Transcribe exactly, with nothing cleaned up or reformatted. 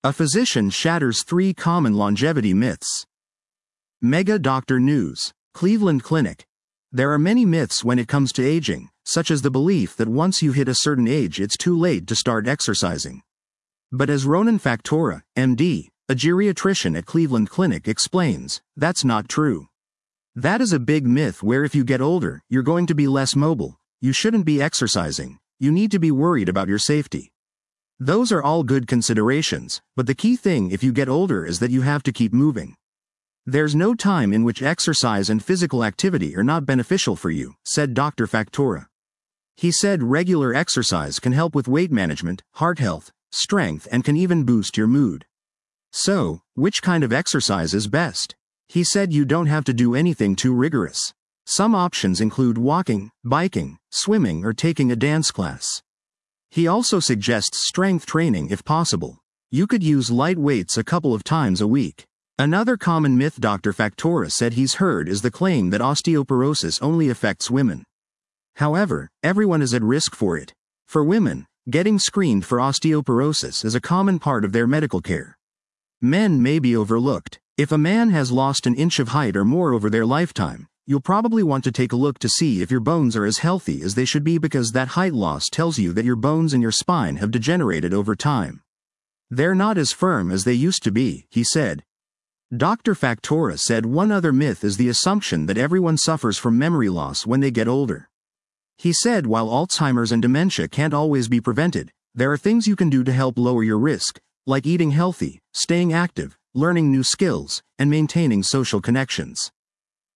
A physician shatters three common longevity myths. Mega Doctor News. Cleveland Clinic. There are many myths when it comes to aging, such as the belief that once you hit a certain age it's too late to start exercising. But as Ronan Factora, M D, a geriatrician at Cleveland Clinic, explains, that's not true. That is a big myth where if you get older, you're going to be less mobile, you shouldn't be exercising, you need to be worried about your safety. Those are all good considerations, but the key thing if you get older is that you have to keep moving. There's no time in which exercise and physical activity are not beneficial for you, said Doctor Factora. He said regular exercise can help with weight management, heart health, strength, and can even boost your mood. So, which kind of exercise is best? He said you don't have to do anything too rigorous. Some options include walking, biking, swimming, or taking a dance class. He also suggests strength training if possible. You could use light weights a couple of times a week. Another common myth Doctor Factora said he's heard is the claim that osteoporosis only affects women. However, everyone is at risk for it. For women, getting screened for osteoporosis is a common part of their medical care. Men may be overlooked. If a man has lost an inch of height or more over their lifetime, you'll probably want to take a look to see if your bones are as healthy as they should be, because that height loss tells you that your bones in your spine have degenerated over time. They're not as firm as they used to be, he said. Doctor Factora said one other myth is the assumption that everyone suffers from memory loss when they get older. He said while Alzheimer's and dementia can't always be prevented, there are things you can do to help lower your risk, like eating healthy, staying active, learning new skills, and maintaining social connections.